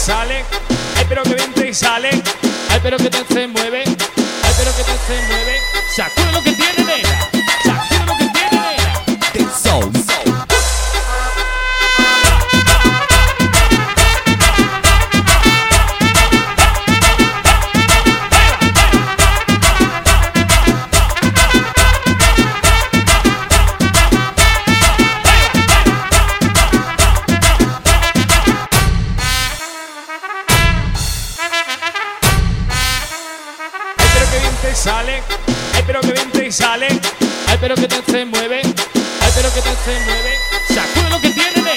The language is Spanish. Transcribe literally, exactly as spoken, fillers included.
sale. Ay, pero que bien te sale. Ay, pero que te se mueve. Ay, pero que te se mueve. Sacude lo que tiene, nena. Sacude lo que tiene, nena. The soul. Te sale, ay pero que bien te sale, ay pero que te se mueve, ay pero que te se mueve, sacude lo que tiene.